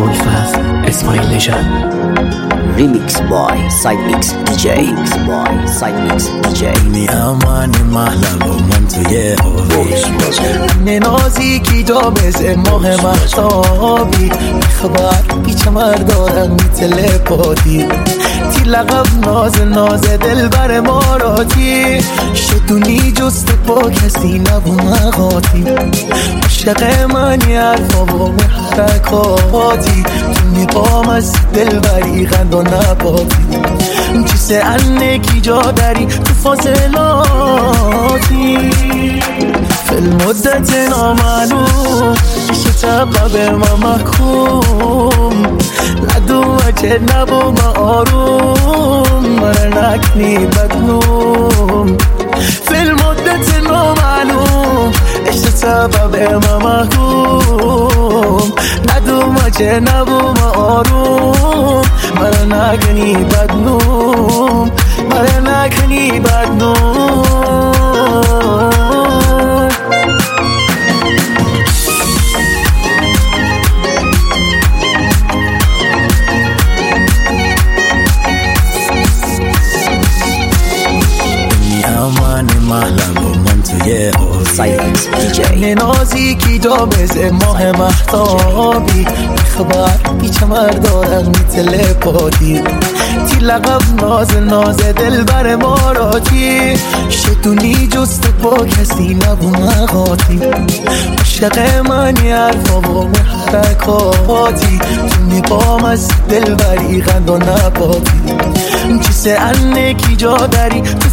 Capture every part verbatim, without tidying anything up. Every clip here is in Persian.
ابوالفضل اسماعیل نژاد. Remix by Sidemix دی جی. Remix by Sidemix دی جی. می امان محلم و من توی آبی نازی کی جا بزه ماه محتابی خبر پیچه مردارم می تلپاتی تی لقب ناز ناز دل بر ماراتی شدونی جست با کسی نبو مغاتی عشق منی حرفا و حرکاتی تو نقام از دل بری غند و نباتی چیسه انه کی جا داری تو فاصلاتی فی مدت نامعلوم میشه تبقى به ما محکوم لدو وجه نبو ما آروم مرا نکنی بدنوم فی مدت نامعلوم عشق سبب ما محکوم لدو وجه نبو ما آروم مرا نکنی بدنوم مرا نکنی بدنوم. محلم و من توی Sidemix دی جی. نازی کی جا بزه ماه محتابی خبر پیچه مردارم می تلپاتی تی لقب ناز ناز دل بر ماراتی شدونی جست با کسی نبو مغاتی عشق منی حرفا و حرکاتی تو نقام از دل بری غند و نباتی چیسه انه کی جا داری تو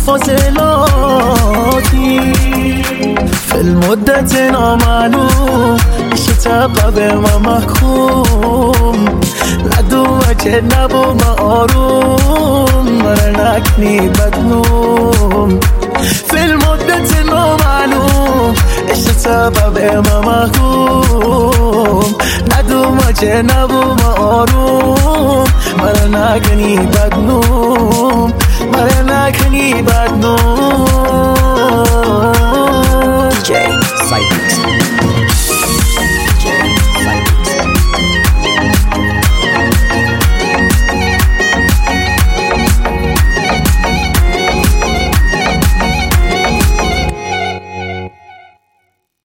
فاصلاتی فی مدت نامعلوم میشه تبقى به ما محکوم لدو وجه نبو ما آروم مرا نکنی بدنوم فی مدت نامعلوم عشق سبب ما محکوم لدو وجه نبو ما آروم مرا نکنی بدنوم